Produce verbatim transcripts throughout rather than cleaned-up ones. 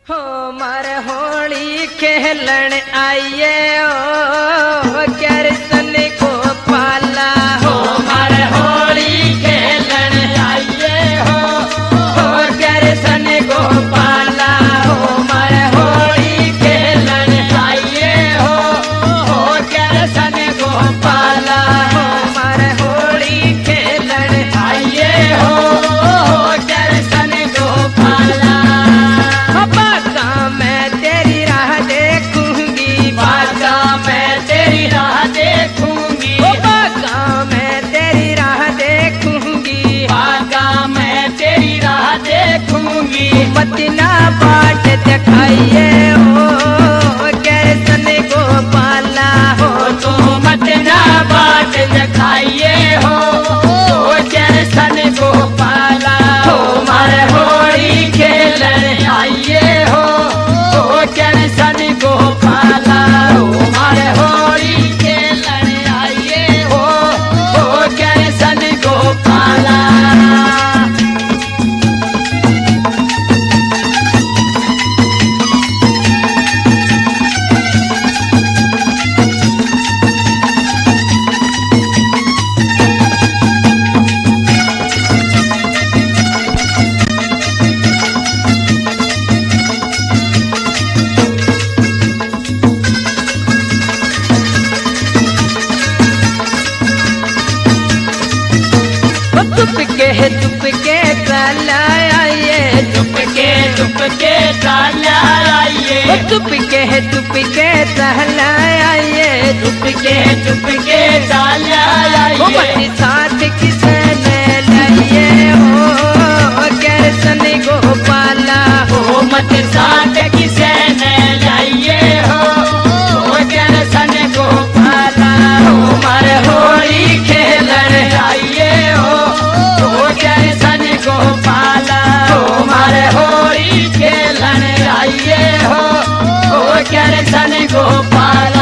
हो मार होली खेलन आइए ओ कर सन को पाला हो मार होली खेलन आइए हो हो कर सन को पाला हो मार होली खेलन आइए हो हो कर सन को पाला हो मार होली खेलन आइए हो हो कर सन को पाला मैं तेरी राह देखूंगी बागा मैं तेरी राह देखूंगी बागा मैं तेरी राह देखूंगी बागा मैं तेरी राह देखूंगी मत ना बाट दिखाइए हो कैसन गोपाला हो तो मत ना बाट दिखाइए हो कैसन गोपाला हो मार होली खेलन आइए हो कैसन गोपाला हो मार होली खेलन आइए हो हो कैसन गोपाला चुपके चुपके चला आइए चुपके चुपके चला आइए चुपके चुपके चला आइए चुपके चुपके चला आइए साथ किसने लाइए हो कैसन गोपाला हो मत साथ किसने लाइए हो कैसन गोपाला हो मार होली खेलन आइए हो कैसन गोपाला हो मार होली खेलन आइए हो हो कैसन गोपाला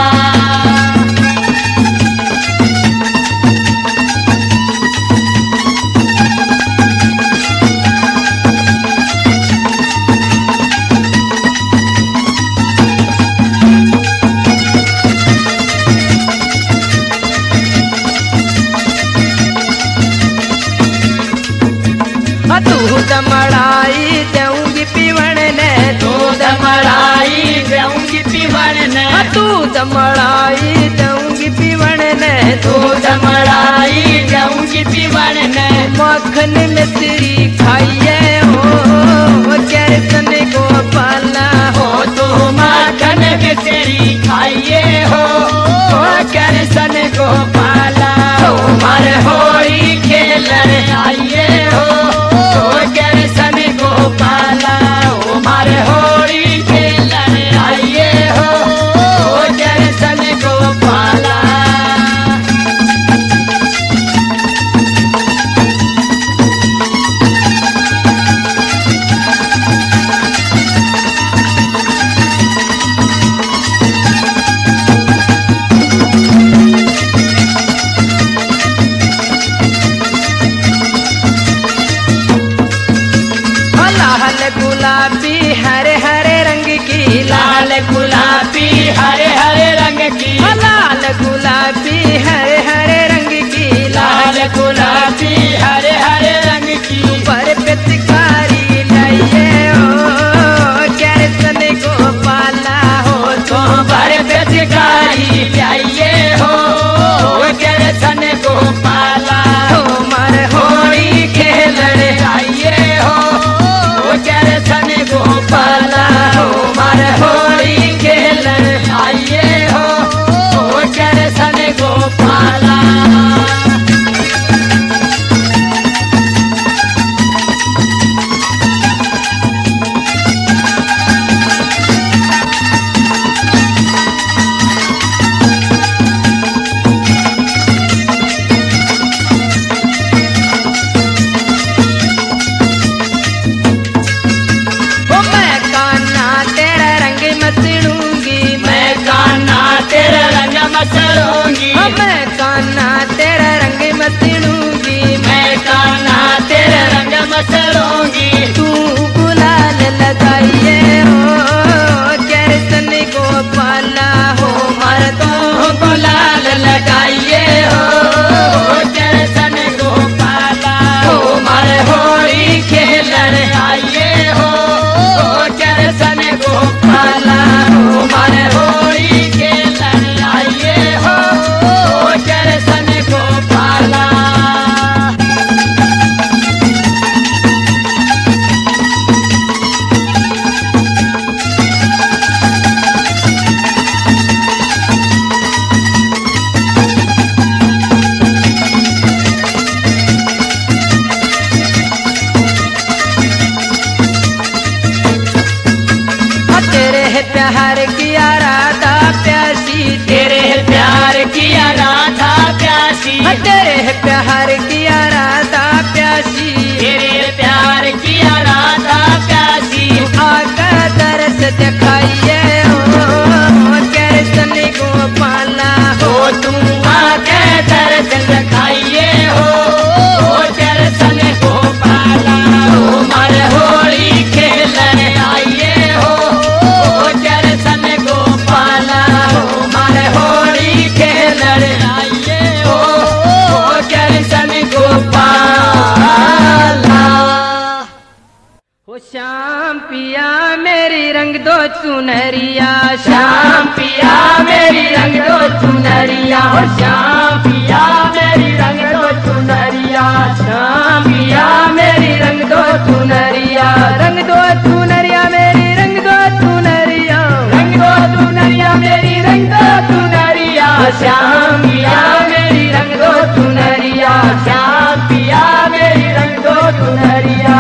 दूध मलाई दूंगी पीवन ने दूध मलाई दूंगी पीवन ने दूध मलाई दूंगी पीवन ने दूध मलाई दूंगी पीवन ने मक्खन मिश्री खाइए हो कैसन गोपाला हो तो मक्खन मिश्री खाइए हो कैसन गोपाला हो मार होली खेलन आइए हो कैसन गोपाला हो मार होली खेलन आइए हो कैसन गोपाला गुलाबी हरे हरे रंग की लाल गुलाबी हरे हरे रंग की लाल गुलाबी हरे हरे रंग की लाल गुलाबी हरे हरे रंग की पर पिचकारी लाइए हो कैसन गोपाला हो तो पर पिचकारी लाइए हो कैसन गोपाला हो मार होली खेलन आइए हो कैसन गोपाला हो मार होली खेलन आइए हो कैसन गोपाला मसलूंगी मैं कान्हा तेरा रंग मसलूंगी मैं कान्हा तेरा रंग मसलूंगी तू गुलाल लगाइए हो प्यार किया राधा प्यासी, तेरे प्यार किया राधा प्यासी, तेरे प्यार किया राधा प्यासी, तेरे प्यार किया राधा प्यासी। आकर दर्श दिखाइए हो कृष्ण गोपाला हो तुम आके दर्शन दिखाइए हो कृष्ण गोपाला। हो मर होली खेलने आइए हो कृष्ण गोपाला। हो मर होली खेलने आइए हो कृष्ण गोपाला। हो श्याम पिया मेरी रंग दो चुनरिया, श्याम पिया मेरी रंग दो चुनरिया, हो श्याम पिया मेरी रंग दो चुनरिया, श्याम पिया मेरी रंग दो चुनरिया। रंग दो चुनरिया मेरी रंग दो चुनरिया, रंग दो चुनरिया मेरी रंग दो चुनरिया, श्याम पिया मेरी रंग दो चुनरिया, श्याम पिया मेरी रंग दो चुनरिया।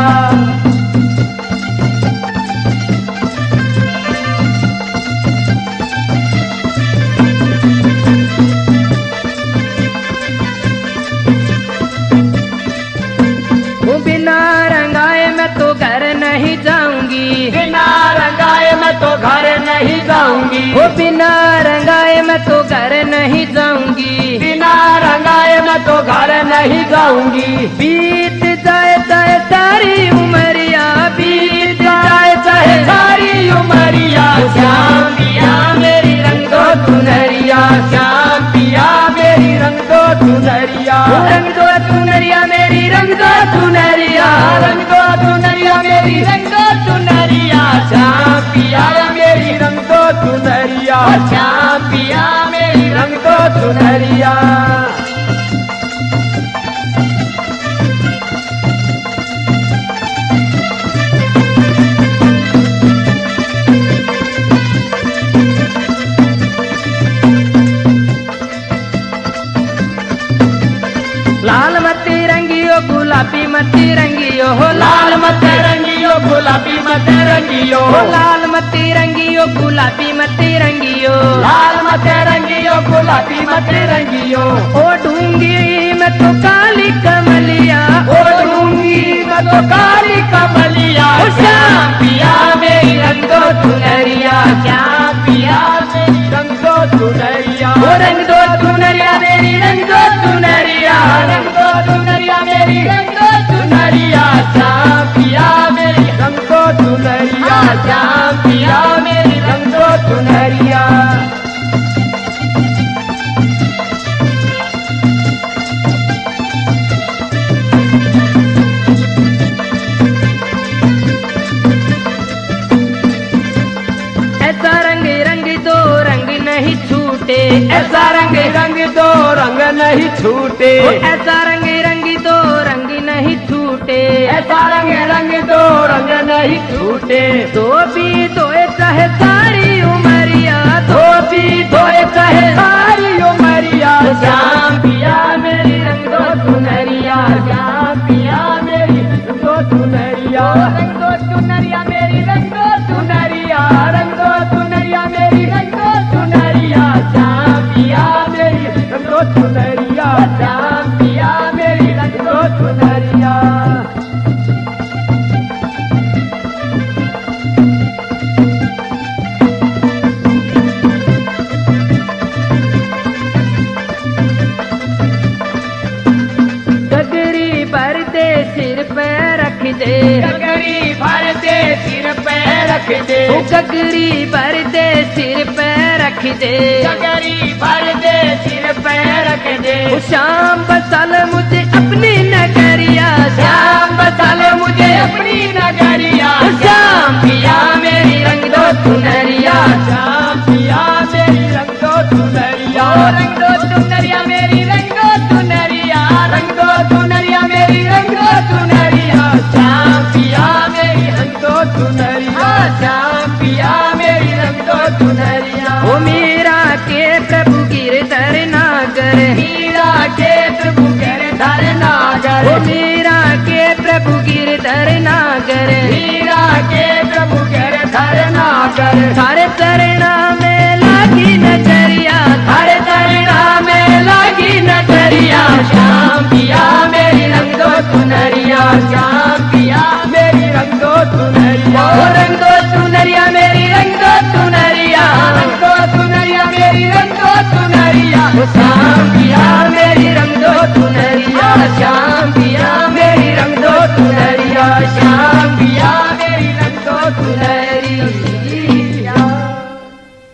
बिना रंगाए मैं तो घर नहीं जाऊंगी, बिना रंगाए मैं तो घर नहीं जाऊंगी, ओ बिना रंगाए मैं तो घर नहीं जाऊंगी, बिना रंगाए मैं तो घर नहीं जाऊंगी। बीत जाए चाहे सारी उमरिया, बीत जाए चाहे सारी उमरिया, श्याम पिया मेरी रंग दो चुनरिया, श्याम पिया मेरी रंग दो चुनरिया, रंग दो चुनरिया मेरी रंग दो चुनरिया, रंग दो चुनरिया मेरी रंग दो चुनरिया, श्याम पिया मेरी रंग दो चुनरिया, श्याम पिया मेरी रंग दो चुनरिया। लाल मती रंगियो गुलाबी मती रंगियो, हो लाल मत रंगियो गुलाबी मत रंगियो, हो लाल मती रंगियो गुलाबी मती रंगियो, लाल मत रंगियो गुलाबी मत रंगियो, ओ ढूंगी मैं तो काली कमलिया, ओ ढूंगी मैं तो काली कमलिया, श्याम पिया मेरी रंग दो चुनरिया, श्याम पिया मेरी रंग दो चुनरिया, ओ रंग दो चुनरिया मेरी रंग दो चुनरिया, रंग दो चुनरिया मेरी रंग दो चुनरिया, श्याम पिया मेरी रंग दो चुनरिया, श्याम पिया मेरी रंग दो चुनरिया। ऐसा रंग रंग दो रंग नहीं छूटे, ऐसा रंग रंग दो रंग नहीं छूटे, ओ ऐसा रंग रंग दो रंग नहीं छूटे, ऐसा रंग रंग दो रंग नहीं छूटे, तो भी तो चाहे सारी उमरिया, धोती धोए चाहे सारी उमरिया, श्याम पिया मेरी रंग दो चुनरिया, श्याम पिया मेरी रंग दो चुनरिया, रंग दो चुनरिया मेरी रंग दो चुनरिया, रंग दो चुनरिया मेरी रंग दो चुनरिया, श्याम पिया मेरी रंग दो चुनरिया, श्याम पिया मेरी रंग दो चुनरिया। गगरी भर दे सिर पे रख दे, गगरी भर दे सिर पे रख दे, ओ गगरी भर दे सिर पे रख दे, गगरी भर दे सिर पे रख दे, ओ शाम बसल मुझे अपनी नगरिया, श्याम बसा ले मुझे अपनी नगरिया, श्याम पिया मेरी रंग दो चुनरिया, श्याम पिया मेरी रंग दो चुनरिया, रंग दो चुनरिया मेरी रंग दो चुनरिया, रंग दो चुनरिया मेरी रंग दो चुनरिया, श्याम पिया मेरी रंग दो चुनरिया, श्याम